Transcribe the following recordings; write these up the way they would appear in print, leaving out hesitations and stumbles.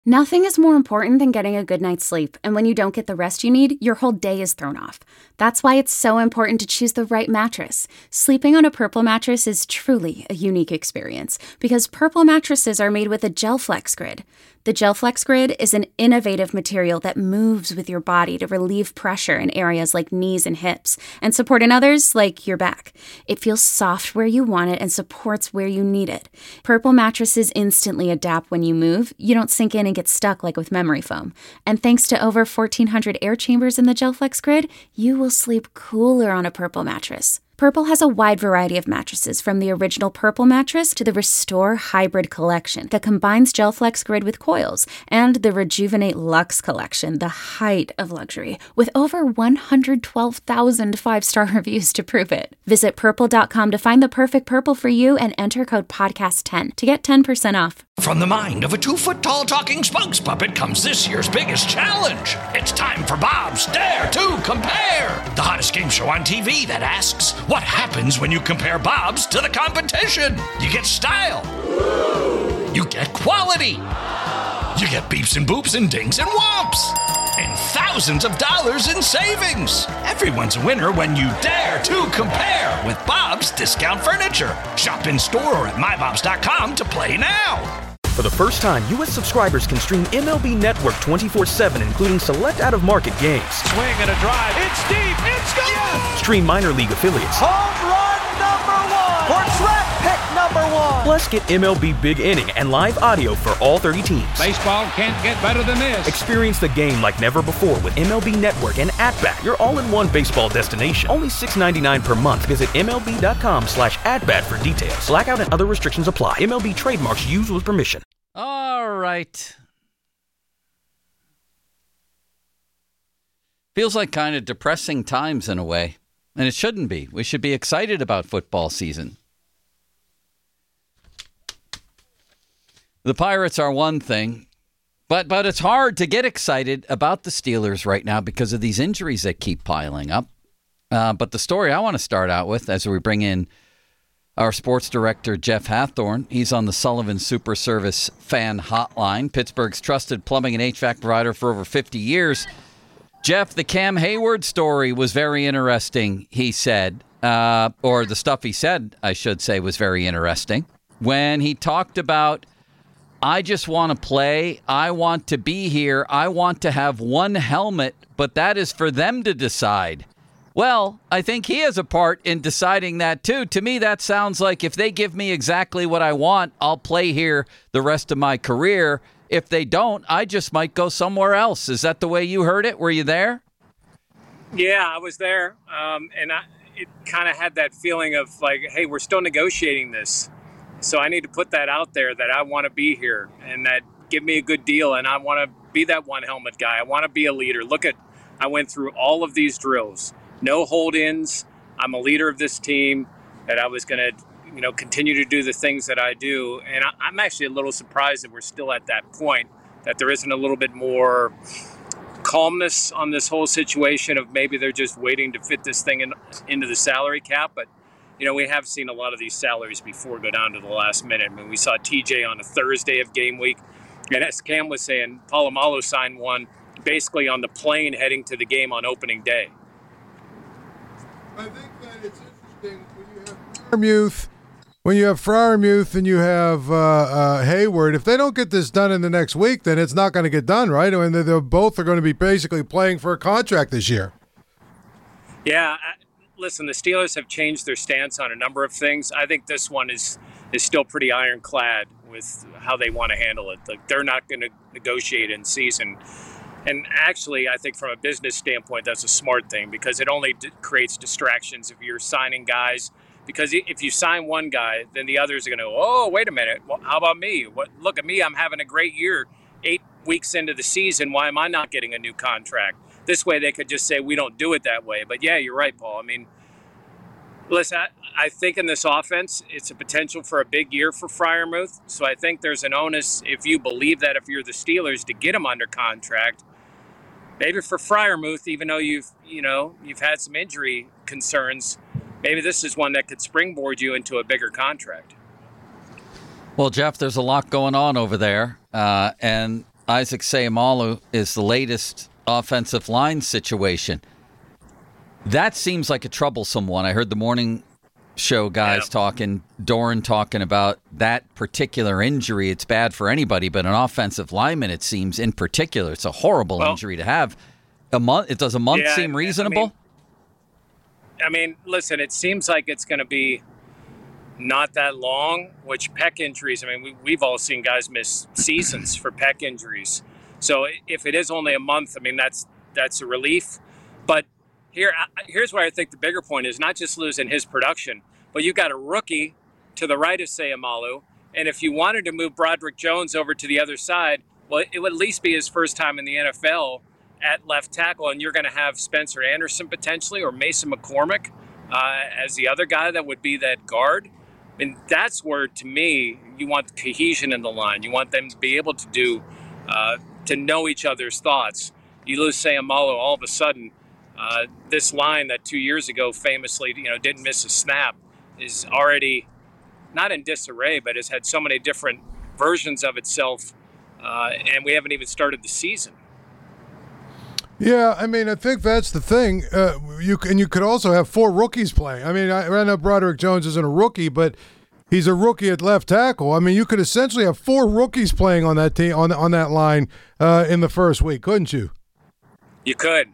Nothing is more important than getting a good night's sleep, and when you don't get the rest you need, your whole day is thrown off. That's why it's so important to choose the right mattress. Sleeping on a Purple mattress is truly a unique experience, because Purple mattresses are made with a GelFlex Grid. The GelFlex Grid is an innovative material that moves with your body to relieve pressure in areas like knees and hips, and support in others like your back. It feels soft where you want it and supports where you need it. Purple mattresses instantly adapt when you move. You don't sink in and get stuck like with memory foam. And thanks to over 1,400 air chambers in the GelFlex Grid, you will sleep cooler on a Purple mattress. Purple has a wide variety of mattresses, from the original Purple mattress to the Restore Hybrid collection that combines GelFlex Grid with coils, and the Rejuvenate Luxe collection, the height of luxury, with over 112,000 five-star reviews to prove it. Visit purple.com to find the perfect Purple for you and enter code podcast10 to get 10% off. From the mind of a 2-foot-tall talking spokes puppet comes this year's biggest challenge. It's time for Bob's Dare to Compare, the hottest game show on TV that asks, what happens when you compare Bob's to the competition? You get style. You get quality. You get beeps and boops and dings and whomps. And thousands of dollars in savings. Everyone's a winner when you dare to compare with Bob's Discount Furniture. Shop in store or at mybobs.com to play now. For the first time, U.S. subscribers can stream MLB Network 24/7, including select out-of-market games. Swing and a drive. It's deep. It's gone. Yes! Stream minor league affiliates. Home run number one. Or draft pick number one. Plus, get MLB Big Inning and live audio for all 30 teams. Baseball can't get better than this. Experience the game like never before with MLB Network and At-Bat, your all-in-one baseball destination. Only $6.99 per month. Visit MLB.com/AtBat for details. Blackout and other restrictions apply. MLB trademarks used with permission. All right. Feels like kind of depressing times in a way. And it shouldn't be. We should be excited about football season. The Pirates are one thing, but it's hard to get excited about the Steelers right now because of these injuries that keep piling up. But the story I want to start out with, as we bring in our sports director, Jeff Hathorn, he's on the Sullivan Super Service fan hotline, Pittsburgh's trusted plumbing and HVAC provider for over 50 years. Jeff, the Cam Hayward story was very interesting, he said, or the stuff he said, I should say, was very interesting. When he talked about, I just want to play, I want to be here, I want to have one helmet, but that is for them to decide. Well, I think he has a part in deciding that, too. To me, that sounds like if they give me exactly what I want, I'll play here the rest of my career. If they don't, I just might go somewhere else. Is that the way you heard it? Were you there? Yeah, I was there. It kind of had that feeling of like, hey, we're still negotiating this. So I need to put that out there that I want to be here and that give me a good deal. And I want to be that one helmet guy. I want to be a leader. I went through all of these drills. No hold-ins. I'm a leader of this team, that I was going to, continue to do the things that I do. And I'm actually a little surprised that we're still at that point, that there isn't a little bit more calmness on this whole situation of maybe they're just waiting to fit this thing into the salary cap. But, we have seen a lot of these salaries before go down to the last minute. I mean, we saw TJ on a Thursday of game week. And as Cam was saying, Polamalu signed one basically on the plane heading to the game on opening day. I think that it's interesting when you have Freiermuth and you have Hayward. If they don't get this done in the next week, then it's not going to get done, right? I mean, they both are going to be basically playing for a contract this year. Yeah, listen, the Steelers have changed their stance on a number of things. I think this one is still pretty ironclad with how they want to handle it. Like, they're not going to negotiate in season. And actually, I think from a business standpoint, that's a smart thing because it only creates distractions if you're signing guys. Because if you sign one guy, then the others are going to go, oh, wait a minute. Well, how about me? Look at me. I'm having a great year 8 weeks into the season. Why am I not getting a new contract? This way they could just say we don't do it that way. But, yeah, you're right, Paul. I mean, listen, I think in this offense, it's a potential for a big year for Freiermuth. So I think there's an onus, if you believe that, if you're the Steelers, to get him under contract. Maybe for Freiermuth, even though you've had some injury concerns, maybe this is one that could springboard you into a bigger contract. Well, Jeff, there's a lot going on over there. And Isaac Seumalo is the latest offensive line situation. That seems like a troublesome one. I heard the morning show guys talking, Doran talking about that particular injury. It's bad for anybody, but an offensive lineman, it seems, in particular, it's a horrible injury to have. Does a month seem reasonable? I mean, listen, it seems like it's going to be not that long, which pec injuries, I mean, we've all seen guys miss seasons for pec injuries. So if it is only a month, I mean, that's a relief. But here's where I think the bigger point is not just losing his production, but you got a rookie to the right of Seumalo. And if you wanted to move Broderick Jones over to the other side, well, it would at least be his first time in the NFL at left tackle, and you're going to have Spencer Anderson potentially or Mason McCormick as the other guy that would be that guard. And that's where, to me, you want cohesion in the line. You want them to be able to do, to know each other's thoughts. You lose Seumalo, all of a sudden, this line that 2 years ago famously, didn't miss a snap is already not in disarray, but has had so many different versions of itself, and we haven't even started the season. Yeah, I mean, I think that's the thing. You could also have 4 rookies playing. I mean, I know Broderick Jones isn't a rookie, but he's a rookie at left tackle. I mean, you could essentially have 4 rookies playing on that team on that line in the first week, couldn't you? You could.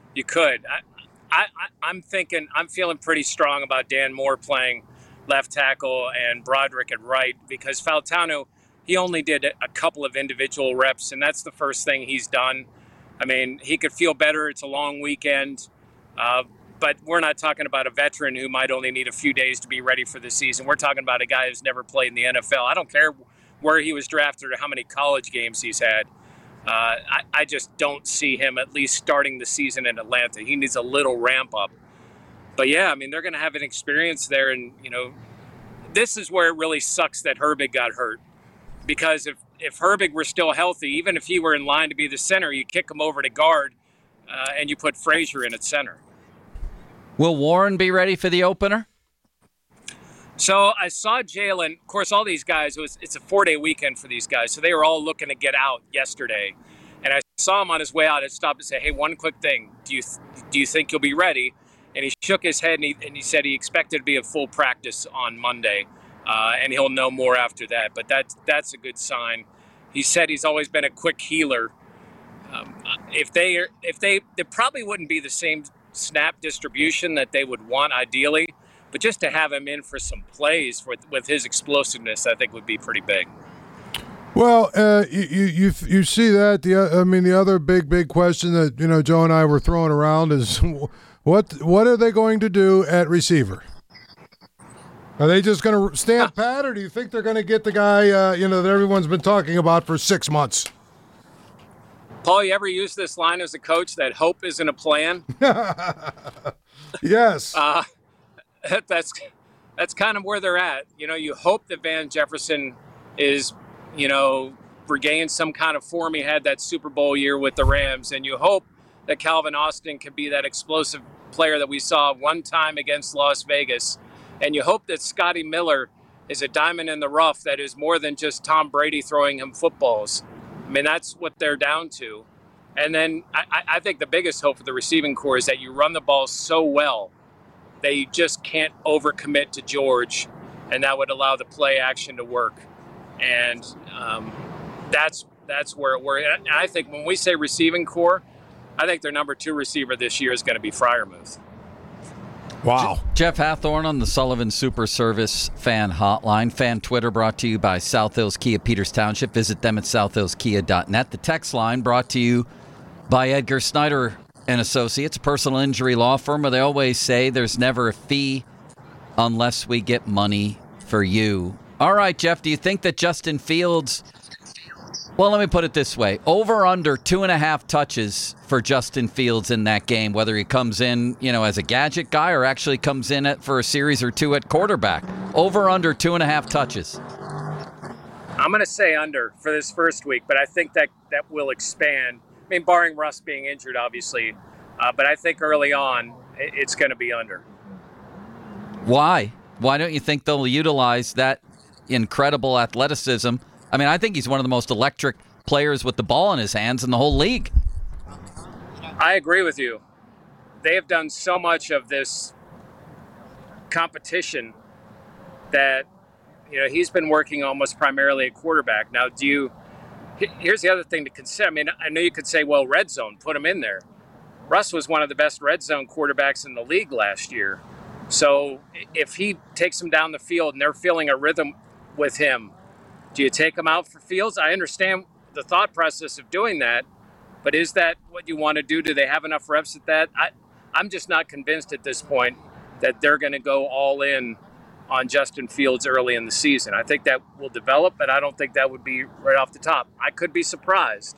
I'm feeling pretty strong about Dan Moore playing left tackle and Broderick at right, because Fautanu, he only did a couple of individual reps, and that's the first thing he's done. I mean, he could feel better. It's a long weekend. But we're not talking about a veteran who might only need a few days to be ready for the season. We're talking about a guy who's never played in the NFL. I don't care where he was drafted or how many college games he's had. I just don't see him at least starting the season in Atlanta. He needs a little ramp up. But, yeah, I mean, they're going to have an experience there. And, this is where it really sucks that Herbig got hurt. Because if Herbig were still healthy, even if he were in line to be the center, you kick him over to guard and you put Frazier in at center. Will Warren be ready for the opener? So I saw Jalen. Of course, all these guys, it's a 4-day weekend for these guys. So they were all looking to get out yesterday. And I saw him on his way out and stopped and said, hey, one quick thing. Do you think you'll be ready? And he shook his head and he said he expected to be at full practice on Monday. And he'll know more after that. But that's a good sign. He said he's always been a quick healer. If they probably wouldn't be the same snap distribution that they would want ideally, but just to have him in for some plays with his explosiveness, I think would be pretty big. Well, you see that. The other big question that Joe and I were throwing around is what are they going to do at receiver? Are they just going to stand pat, or do you think they're going to get the guy that everyone's been talking about for 6 months? Paul, you ever use this line as a coach that hope isn't a plan? Yes. That's kind of where they're at. You hope that Van Jefferson is, regain some kind of form he had that Super Bowl year with the Rams, and you hope that Calvin Austin can be that explosive player that we saw one time against Las Vegas. And you hope that Scotty Miller is a diamond in the rough that is more than just Tom Brady throwing him footballs. I mean, that's what they're down to. And then I think the biggest hope for the receiving corps is that you run the ball so well that you just can't overcommit to George, and that would allow the play action to work. And that's where we're at. And I think when we say receiving corps, I think their number 2 receiver this year is going to be Freiermuth. Wow. Jeff Hathorn on the Sullivan Super Service Fan Hotline. Fan Twitter brought to you by South Hills Kia Peters Township. Visit them at southhillskia.net. The text line brought to you by Edgar Snyder and Associates, personal injury law firm, where they always say there's never a fee unless we get money for you. All right, Jeff, do you think that Justin Fields... Well, let me put it this way. Over under 2.5 touches for Justin Fields in that game, whether he comes in, as a gadget guy or actually comes in for a series or 2 at quarterback. Over under 2.5 touches. I'm going to say under for this first week, but I think that will expand. I mean, barring Russ being injured, obviously. But I think early on, it's going to be under. Why? Why don't you think they'll utilize that incredible athleticism? I mean, I think he's one of the most electric players with the ball in his hands in the whole league. I agree with you. They have done so much of this competition that, he's been working almost primarily at quarterback. Now, here's the other thing to consider. I mean, I know you could say, well, red zone, put him in there. Russ was one of the best red zone quarterbacks in the league last year. So if he takes them down the field and they're feeling a rhythm with him, do you take him out for Fields? I understand the thought process of doing that, but is that what you want to do? Do they have enough reps at that? I'm just not convinced at this point that they're going to go all in on Justin Fields early in the season. I think that will develop, but I don't think that would be right off the top. I could be surprised,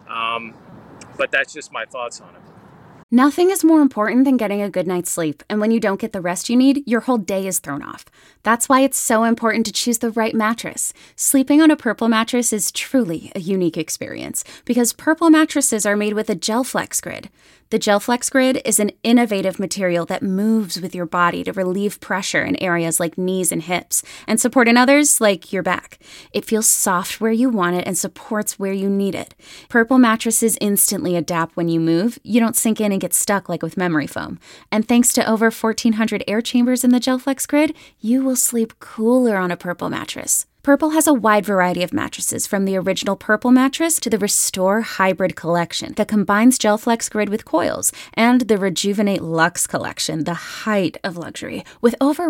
but that's just my thoughts on it. Nothing is more important than getting a good night's sleep, and when you don't get the rest you need, your whole day is thrown off. That's why it's so important to choose the right mattress. Sleeping on a Purple mattress is truly a unique experience because Purple mattresses are made with a GelFlex Grid. The GelFlex Grid is an innovative material that moves with your body to relieve pressure in areas like knees and hips and support in others like your back. It feels soft where you want it and supports where you need it. Purple mattresses instantly adapt when you move. You don't sink in and get stuck like with memory foam. And thanks to over 1,400 air chambers in the GelFlex Grid, you will sleep cooler on a Purple mattress. Purple has a wide variety of mattresses, from the original Purple mattress to the Restore Hybrid collection that combines GelFlex Grid with coils, and the Rejuvenate Luxe collection, the height of luxury, with over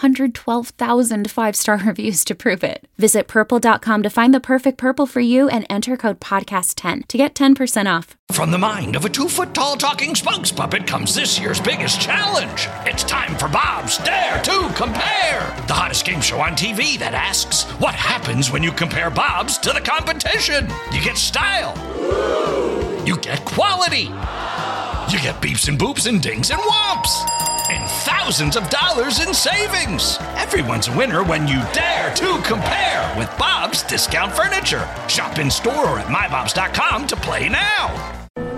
112,000 five-star reviews to prove it. Visit Purple.com to find the perfect Purple for you and enter code PODCAST10 to get 10% off. From the mind of a 2-foot-tall talking spokes puppet comes this year's biggest challenge. It's time for Bob's Dare to Compare, the hottest game show on TV that asks, what happens when you compare Bob's to the competition? You get style. You get quality. You get beeps and boops and dings and whomps. And thousands of dollars in savings. Everyone's a winner when you dare to compare with Bob's Discount Furniture. Shop in store or at mybobs.com to play now.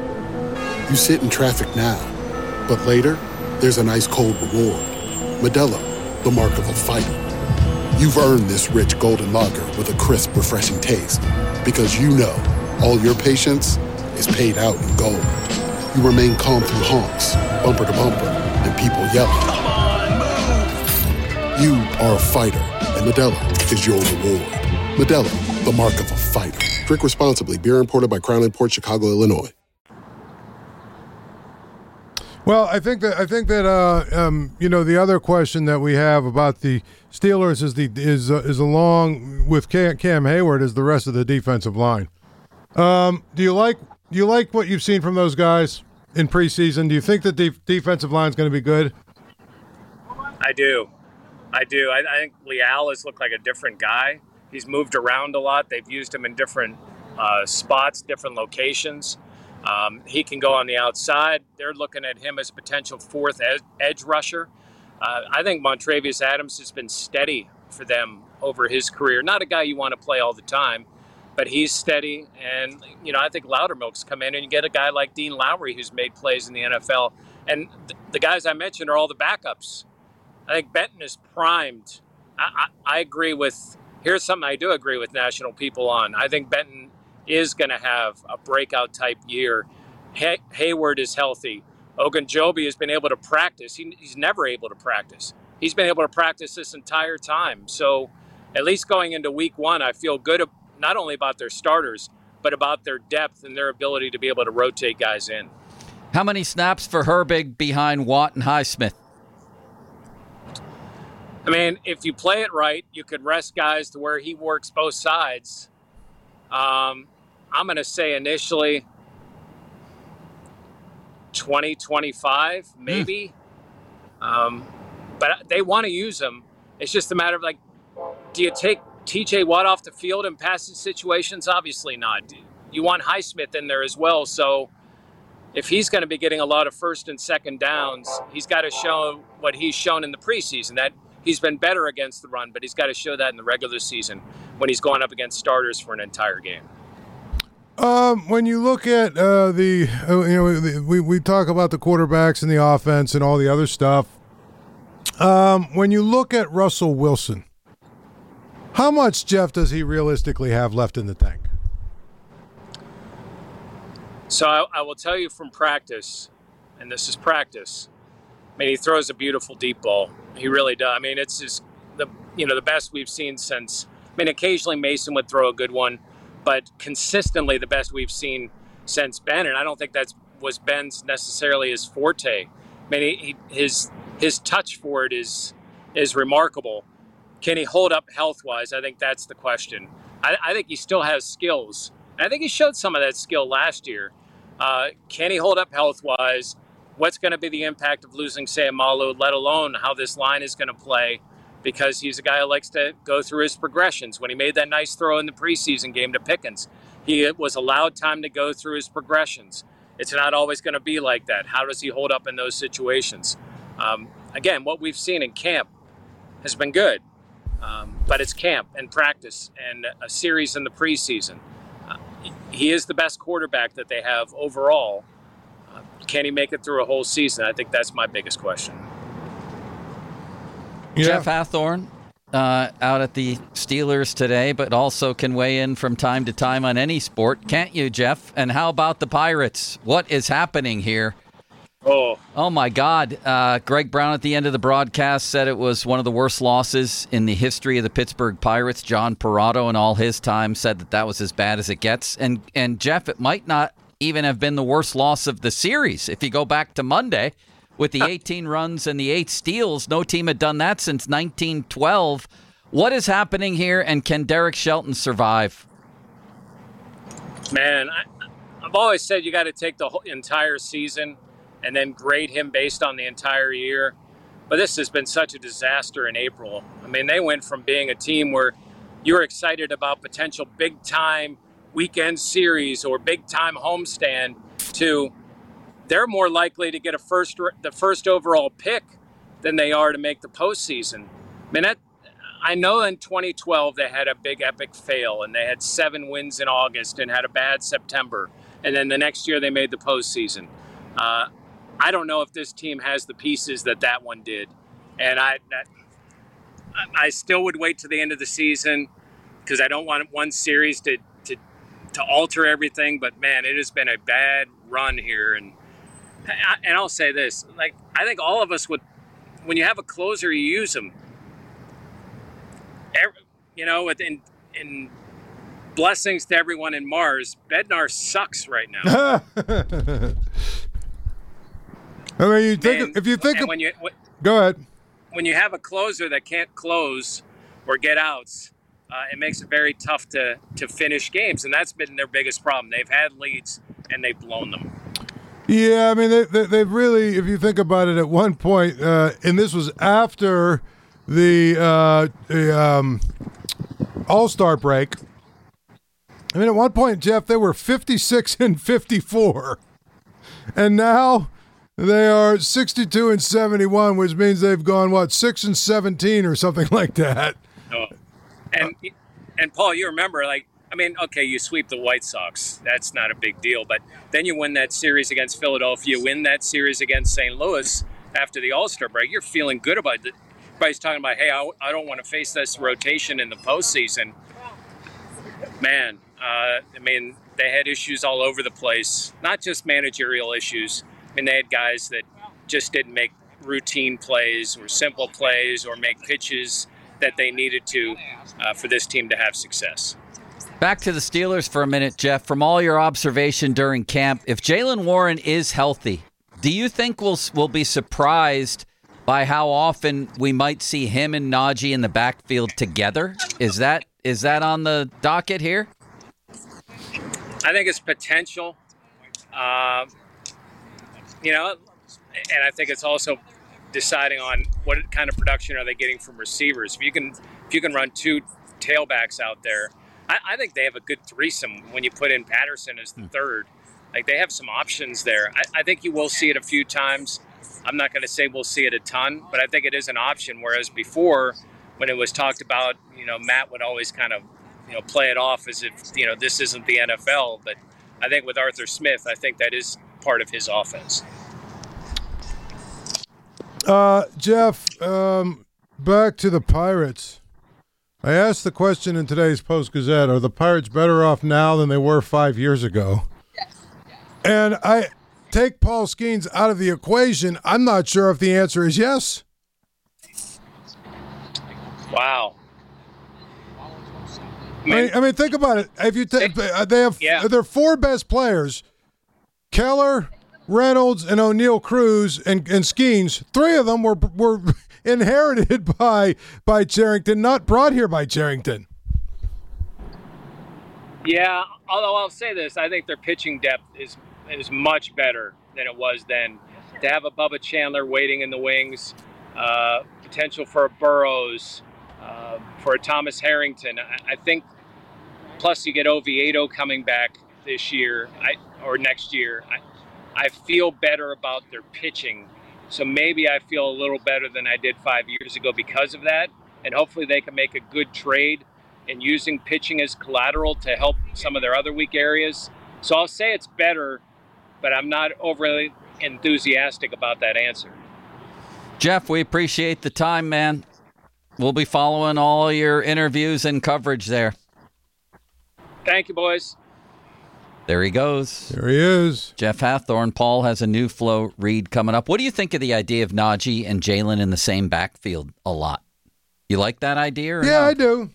You sit in traffic now, but later, there's an ice-cold reward. Modelo, the mark of a fighter. You've earned this rich golden lager with a crisp, refreshing taste. Because you know, all your patience is paid out in gold. You remain calm through honks, bumper to bumper, and people yelling. Come on, move! You are a fighter, and Modelo is your reward. Modelo, the mark of a fighter. Drink responsibly. Beer imported by Crown Imports, Chicago, Illinois. Well, I think that the other question that we have about the Steelers is along with Cam Hayward is the rest of the defensive line. Do you like what you've seen from those guys in preseason? Do you think that the defensive line is going to be good? I do. I think Leal has looked like a different guy. He's moved around a lot. They've used him in different spots, different locations. He can go on the outside. They're looking at him as a potential fourth edge rusher. I think Montravius Adams has been steady for them over his career. Not a guy you want to play all the time, but he's steady. And, I think Loudermilk's come in and you get a guy like Dean Lowry who's made plays in the NFL. And the guys I mentioned are all the backups. I think Benton is primed. I agree with – here's something I do agree with national people on. I think Benton is going to have a breakout type year. Hayward is healthy. Ogunjobi has been able to practice. He's never able to practice. He's been able to practice this entire time. So at least going into week one, I feel good not only about their starters, but about their depth and their ability to be able to rotate guys in. How many snaps for Herbig behind Watt and Highsmith? I mean, if you play it right, you could rest guys to where he works both sides. I'm going to say initially 20, 25, maybe. But they want to use him. It's just a matter of, do you take TJ Watt off the field in passing situations? Obviously not. You want Highsmith in there as well. So if he's going to be getting a lot of first and second downs, he's got to show what he's shown in the preseason, that he's been better against the run, but he's got to show that in the regular season when he's going up against starters for an entire game. When you look at we talk about the quarterbacks and the offense and all the other stuff. When you look at Russell Wilson, how much, Jeff, does he realistically have left in the tank? So I will tell you from practice, and this is practice. I mean, he throws a beautiful deep ball. He really does. I mean, it's just the best we've seen since. I mean, occasionally Mason would throw a good one, but consistently the best we've seen since Ben. And I don't think that was Ben's necessarily his forte. I mean, his touch for it is remarkable. Can he hold up health-wise? I think that's the question. I think he still has skills. I think he showed some of that skill last year. Can he hold up health-wise? What's going to be the impact of losing Seumalo, let alone how this line is going to play? Because he's a guy who likes to go through his progressions. When he made that nice throw in the preseason game to Pickens, he was allowed time to go through his progressions. It's not always going to be like that. How does he hold up in those situations? Again, what we've seen in camp has been good, but it's camp and practice and a series in the preseason. He is the best quarterback that they have overall. Can he make it through a whole season? I think that's my biggest question. Yeah. Jeff Hathorn out at the Steelers today, but also can weigh in from time to time on any sport. Can't you, Jeff? And how about the Pirates? What is happening here? Oh my God. Greg Brown at the end of the broadcast said it was one of the worst losses in the history of the Pittsburgh Pirates. John Parado in all his time said that was as bad as it gets. And Jeff, it might not even have been the worst loss of the series. If you go back to Monday with the 18 runs and the 8 steals, no team had done that since 1912. What is happening here, and can Derek Shelton survive? Man, I've always said you got to take the whole entire season and then grade him based on the entire year. But this has been such a disaster in April. I mean, they went from being a team where you were excited about potential big-time weekend series or big-time homestand to they're more likely to get the first overall pick than they are to make the postseason. I mean, I know in 2012 they had a big epic fail and they had 7 wins in August and had a bad September. And then the next year they made the postseason. I don't know if this team has the pieces that one did. And I still would wait to the end of the season because I don't want one series to alter everything. But, man, it has been a bad run here. And I'll say this. Like, I think all of us would, when you have a closer, you use them. In blessings to everyone in Mars, Bednar sucks right now. I mean, go ahead. When you have a closer that can't close or get outs, it makes it very tough to finish games, and that's been their biggest problem. They've had leads and they've blown them. Yeah, I mean, they've really, if you think about it, at one point, and this was after the All-Star break. I mean, at one point, Jeff, they were 56-54, and now they are 62-71, which means they've gone 6-17 or something like that. Oh. And Paul, you remember, okay, you sweep the White Sox. That's not a big deal. But then you win that series against Philadelphia, win that series against St. Louis after the All-Star break. You're feeling good about it. Everybody's talking about, hey, I don't want to face this rotation in the postseason. Man, they had issues all over the place, not just managerial issues. I mean, they had guys that just didn't make routine plays or simple plays or make pitches that they needed to for this team to have success. Back to the Steelers for a minute, Jeff. From all your observation during camp, if Jaylen Warren is healthy, do you think we'll be surprised by how often we might see him and Najee in the backfield together? Is that on the docket here? I think it's potential. And I think it's also deciding on what kind of production are they getting from receivers. If you can run 2 tailbacks out there, I think they have a good threesome when you put in Patterson as the third. Like, they have some options there. I think you will see it a few times. I'm not going to say we'll see it a ton, but I think it is an option. Whereas before, when it was talked about, Matt would always kind of, play it off as if, this isn't the NFL. But I think with Arthur Smith, I think that is part of his offense. Jeff, back to the Pirates. I asked the question in today's Post-Gazette, are the Pirates better off now than they were 5 years ago? And I take Paul Skeens out of the equation. I'm not sure if the answer is yes. Wow. I mean, think about it. If you they have their four best players: Keller, Reynolds, and O'Neal Cruz, and Skeens. Three of them were inherited by Cherington, not brought here by Cherington. Yeah, although I'll say this, I think their pitching depth is much better than it was then. To have a Bubba Chandler waiting in the wings, potential for a Burrows, for a Thomas Harrington. I think, plus you get Oviedo coming back this year or next year. I feel better about their pitching. So maybe I feel a little better than I did 5 years ago because of that. And hopefully they can make a good trade in using pitching as collateral to help some of their other weak areas. So I'll say it's better, but I'm not overly enthusiastic about that answer. Jeff, we appreciate the time, man. We'll be following all your interviews and coverage there. Thank you, boys. There he goes. There he is. Jeff Hathorn. Paul has a new Flow read coming up. What do you think of the idea of Najee and Jalen in the same backfield a lot? You like that idea? Or yeah, no? I do.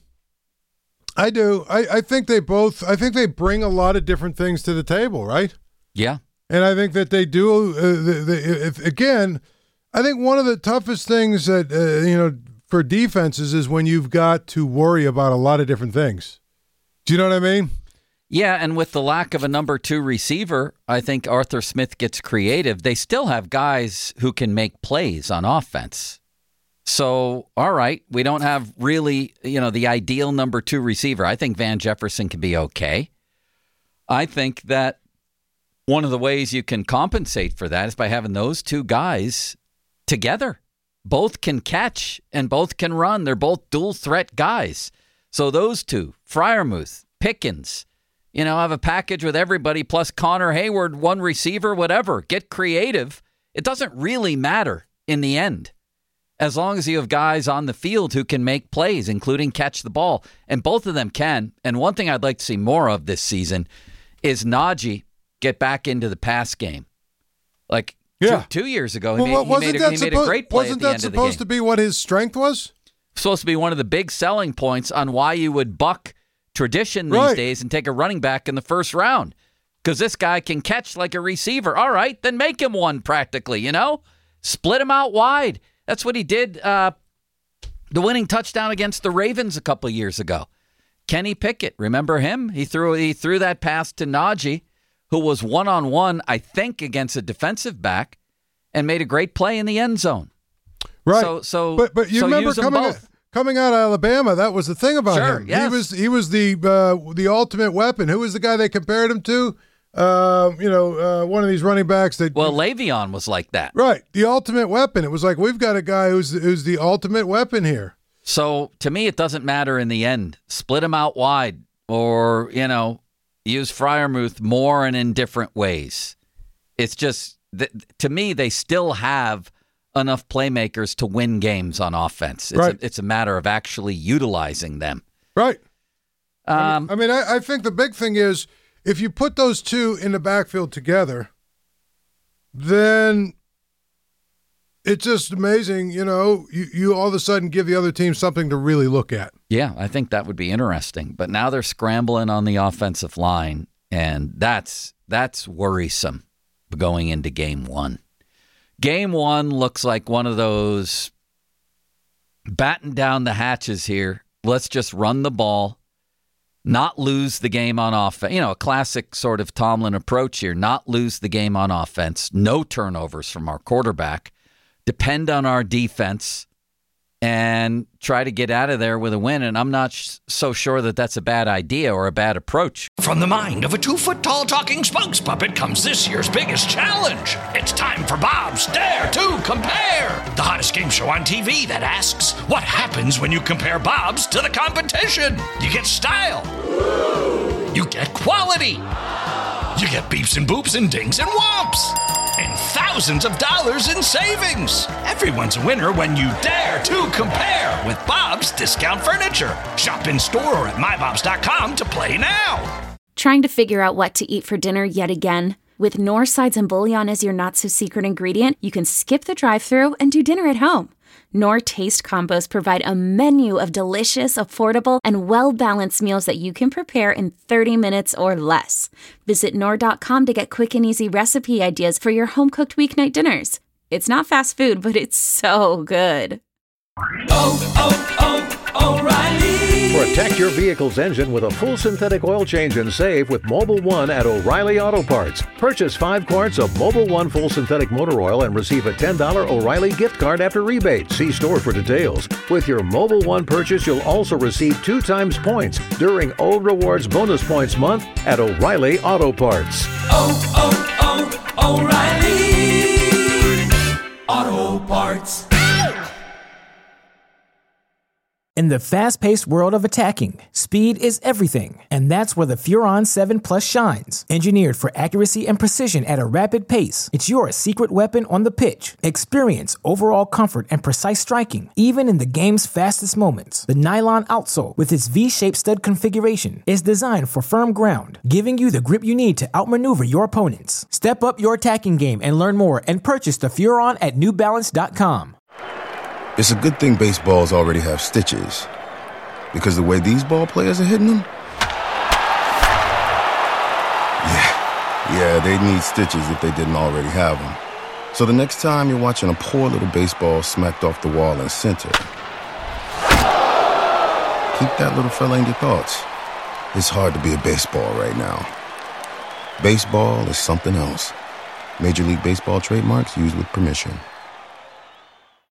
I think they bring a lot of different things to the table, right? Yeah. And I think that they do. Again, I think one of the toughest things that, for defenses is when you've got to worry about a lot of different things. Do you know what I mean? Yeah, and with the lack of a number 2 receiver, I think Arthur Smith gets creative. They still have guys who can make plays on offense. So, all right, we don't have really, the ideal number 2 receiver. I think Van Jefferson can be okay. I think that one of the ways you can compensate for that is by having those two guys together. Both can catch and both can run. They're both dual threat guys. So those two, Freiermuth, Pickens, have a package with everybody plus Connor Hayward, one receiver, whatever. Get creative. It doesn't really matter in the end, as long as you have guys on the field who can make plays, including catch the ball. And both of them can. And one thing I'd like to see more of this season is Najee get back into the pass game. Like 2 years ago, he made a great play at the end of the game. Wasn't that supposed to be what his strength was? Supposed to be one of the big selling points on why you would buck tradition these days and take a running back in the first round, because this guy can catch like a receiver. All right, then make him one practically, split him out wide. That's what he did, the winning touchdown against the Ravens a couple of years ago. Kenny Pickett, remember him? He threw that pass to Najee, who was one-on-one, I think, against a defensive back, and made a great play in the end zone. Right. But you remember coming out of Alabama, that was the thing about him. Yes. He was the ultimate weapon. Who was the guy they compared him to? One of these running backs that. Well, Le'Veon was like that. Right. The ultimate weapon. It was like, we've got a guy who's the ultimate weapon here. So to me, it doesn't matter in the end. Split him out wide, or use Freiermuth more and in different ways. It's just to me, they still have enough playmakers to win games on offense. It's a matter of actually utilizing them. Right. I think the big thing is, if you put those two in the backfield together, then it's just amazing. You all of a sudden give the other team something to really look at. Yeah, I think that would be interesting. But now they're scrambling on the offensive line, and that's worrisome going into game one. Game one looks like one of those batten down the hatches here. Let's just run the ball, not lose the game on offense. A classic sort of Tomlin approach here, not lose the game on offense, no turnovers from our quarterback, depend on our defense, and try to get out of there with a win. And I'm not so sure that that's a bad idea or a bad approach. From the mind of a 2-foot-tall talking spokes puppet comes this year's biggest challenge. It's time for Bob's Dare to Compare, the hottest game show on TV that asks, what happens when you compare Bob's to the competition? You get style. You get quality. You get beeps and boops and dings and whomps. And thousands of dollars in savings. Everyone's a winner when you dare to compare with Bob's Discount Furniture. Shop in store or at mybobs.com to play now. Trying to figure out what to eat for dinner yet again? With Knorr sides and bouillon as your not-so-secret ingredient, you can skip the drive-thru and do dinner at home. Knorr Taste Combos provide a menu of delicious, affordable, and well-balanced meals that you can prepare in 30 minutes or less. Visit Knorr.com to get quick and easy recipe ideas for your home-cooked weeknight dinners. It's not fast food, but it's so good. O'Reilly. Protect your vehicle's engine with a full synthetic oil change and save with Mobil 1 at O'Reilly Auto Parts. Purchase 5 quarts of Mobil 1 full synthetic motor oil and receive a $10 O'Reilly gift card after rebate. See store for details. With your Mobil 1 purchase, you'll also receive 2 times points during O Rewards Bonus Points Month at O'Reilly Auto Parts. O'Reilly Auto Parts. In the fast-paced world of attacking, speed is everything, and that's where the Furon 7 Plus shines. Engineered for accuracy and precision at a rapid pace, it's your secret weapon on the pitch. Experience overall comfort and precise striking, even in the game's fastest moments. The nylon outsole, with its V-shaped stud configuration, is designed for firm ground, giving you the grip you need to outmaneuver your opponents. Step up your attacking game and learn more and purchase the Furon at NewBalance.com. It's a good thing baseballs already have stitches, because the way these ball players are hitting them, yeah, they need stitches if they didn't already have them. So the next time you're watching a poor little baseball smacked off the wall in center, keep that little fella in your thoughts. It's hard to be a baseball right now. Baseball is something else. Major League Baseball trademarks used with permission.